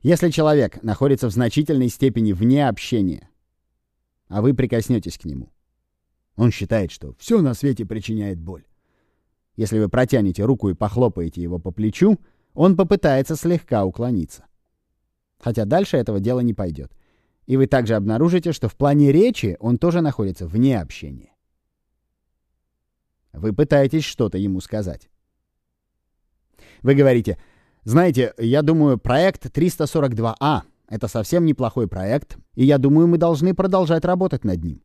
Если человек находится в значительной степени вне общения, а вы прикоснетесь к нему, он считает, что все на свете причиняет боль. Если вы протянете руку и похлопаете его по плечу, он попытается слегка уклониться. Хотя дальше этого дела не пойдет. И вы также обнаружите, что в плане речи он тоже находится вне общения. Вы пытаетесь что-то ему сказать. Вы говорите: знаете, я думаю, проект 342А — это совсем неплохой проект, и я думаю, мы должны продолжать работать над ним.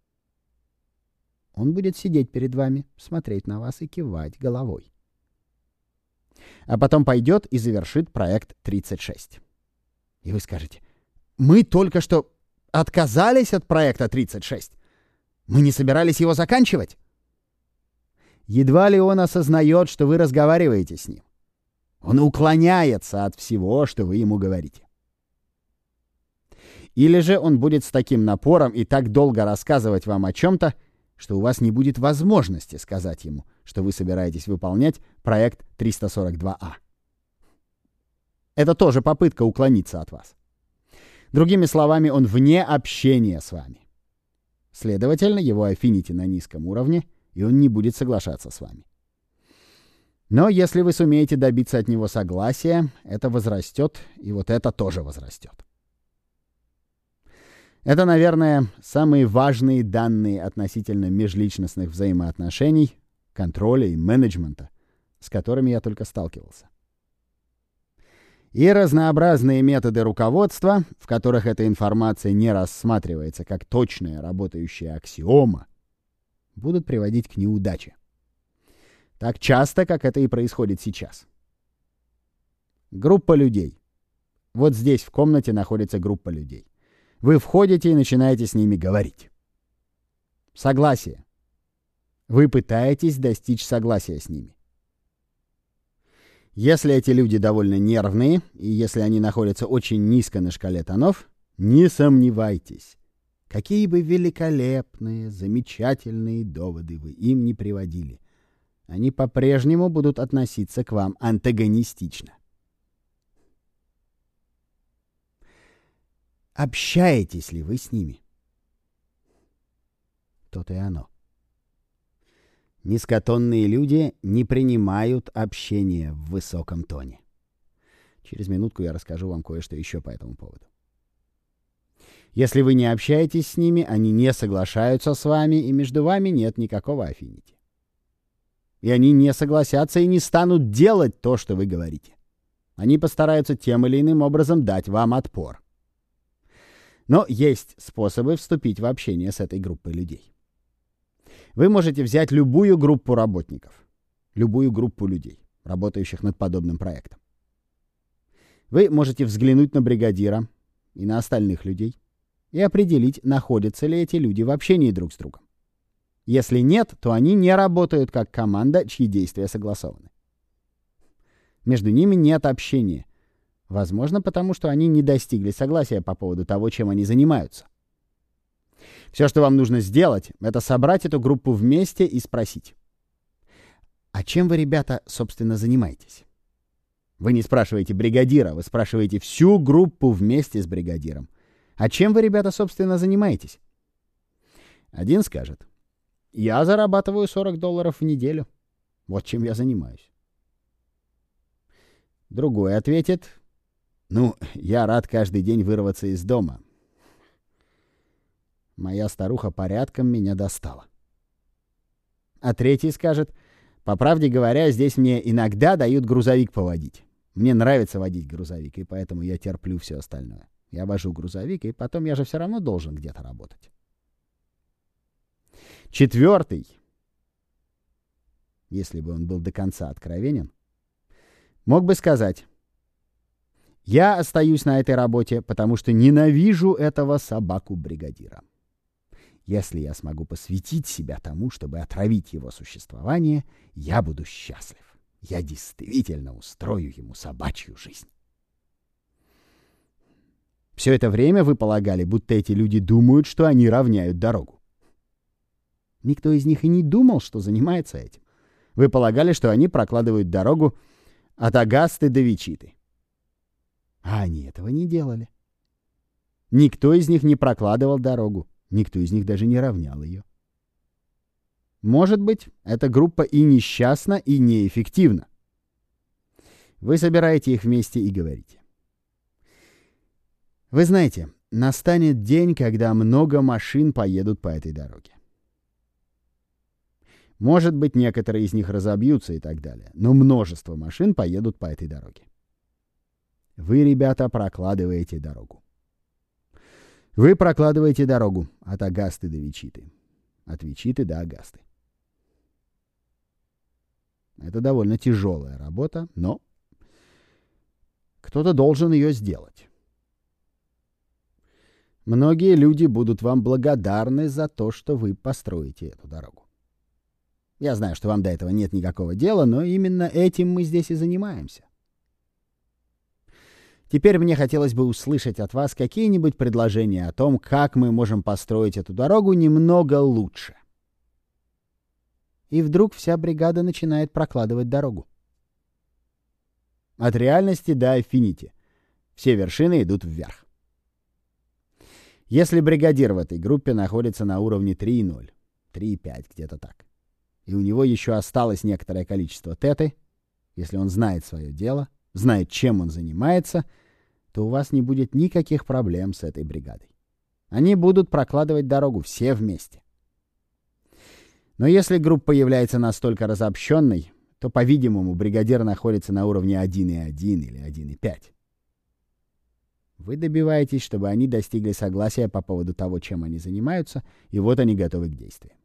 Он будет сидеть перед вами, смотреть на вас и кивать головой. А потом пойдет и завершит проект 36. И вы скажете: мы только что отказались от проекта 36. Мы не собирались его заканчивать. Едва ли он осознает, что вы разговариваете с ним. Он уклоняется от всего, что вы ему говорите. Или же он будет с таким напором и так долго рассказывать вам о чем-то, что у вас не будет возможности сказать ему, что вы собираетесь выполнять проект 342А. Это тоже попытка уклониться от вас. Другими словами, он вне общения с вами. Следовательно, его аффинити на низком уровне, и он не будет соглашаться с вами. Но если вы сумеете добиться от него согласия, это возрастет, и вот это тоже возрастет. Это, наверное, самые важные данные относительно межличностных взаимоотношений, контроля и менеджмента, с которыми я только сталкивался. И разнообразные методы руководства, в которых эта информация не рассматривается как точная работающая аксиома, будут приводить к неудаче. Так часто, как это и происходит сейчас. Группа людей. Вот здесь в комнате находится группа людей. Вы входите и начинаете с ними говорить. Согласие. Вы пытаетесь достичь согласия с ними. Если эти люди довольно нервные, и если они находятся очень низко на шкале тонов, не сомневайтесь, какие бы великолепные, замечательные доводы вы им не приводили, они по-прежнему будут относиться к вам антагонистично. Общаетесь ли вы с ними? То-то и оно. Низкотонные люди не принимают общение в высоком тоне. Через минутку я расскажу вам кое-что еще по этому поводу. Если вы не общаетесь с ними, они не соглашаются с вами, и между вами нет никакого аффинити. И они не согласятся и не станут делать то, что вы говорите. Они постараются тем или иным образом дать вам отпор. Но есть способы вступить в общение с этой группой людей. Вы можете взять любую группу работников, любую группу людей, работающих над подобным проектом. Вы можете взглянуть на бригадира и на остальных людей и определить, находятся ли эти люди в общении друг с другом. Если нет, то они не работают как команда, чьи действия согласованы. Между ними нет общения. Возможно, потому что они не достигли согласия по поводу того, чем они занимаются. Все, что вам нужно сделать, это собрать эту группу вместе и спросить: а чем вы, ребята, собственно, занимаетесь? Вы не спрашиваете бригадира, вы спрашиваете всю группу вместе с бригадиром. А чем вы, ребята, собственно, занимаетесь? Один скажет: я зарабатываю $40 в неделю. Вот чем я занимаюсь. Другой ответит: ну, я рад каждый день вырваться из дома. Моя старуха порядком меня достала. А третий скажет: по правде говоря, здесь мне иногда дают грузовик поводить. Мне нравится водить грузовик, и поэтому я терплю все остальное. Я вожу грузовик, и потом я же все равно должен где-то работать. Четвертый, если бы он был до конца откровенен, мог бы сказать: я остаюсь на этой работе, потому что ненавижу этого собаку-бригадира. Если я смогу посвятить себя тому, чтобы отравить его существование, я буду счастлив. Я действительно устрою ему собачью жизнь. Все это время вы полагали, будто эти люди думают, что они равняют дорогу. Никто из них и не думал, что занимается этим. Вы полагали, что они прокладывают дорогу от Агасты до Вичиты. А они этого не делали. Никто из них не прокладывал дорогу, никто из них даже не равнял ее. Может быть, эта группа и несчастна, и неэффективна. Вы собираете их вместе и говорите: вы знаете, настанет день, когда много машин поедут по этой дороге. Может быть, некоторые из них разобьются и так далее, но множество машин поедут по этой дороге. Вы, ребята, прокладываете дорогу. Вы прокладываете дорогу от Агасты до Вичиты, от Вичиты до Агасты. Это довольно тяжелая работа, но кто-то должен ее сделать. Многие люди будут вам благодарны за то, что вы построите эту дорогу. Я знаю, что вам до этого нет никакого дела, но именно этим мы здесь и занимаемся. Теперь мне хотелось бы услышать от вас какие-нибудь предложения о том, как мы можем построить эту дорогу немного лучше. И вдруг вся бригада начинает прокладывать дорогу. От реальности до инфинити. Все вершины идут вверх. Если бригадир в этой группе находится на уровне 3.0, 3.5, где-то так, и у него еще осталось некоторое количество теты, если он знает свое дело, знает, чем он занимается, то у вас не будет никаких проблем с этой бригадой. Они будут прокладывать дорогу все вместе. Но если группа является настолько разобщенной, то, по-видимому, бригадир находится на уровне 1.1 или 1.5. Вы добиваетесь, чтобы они достигли согласия по поводу того, чем они занимаются, и вот они готовы к действию.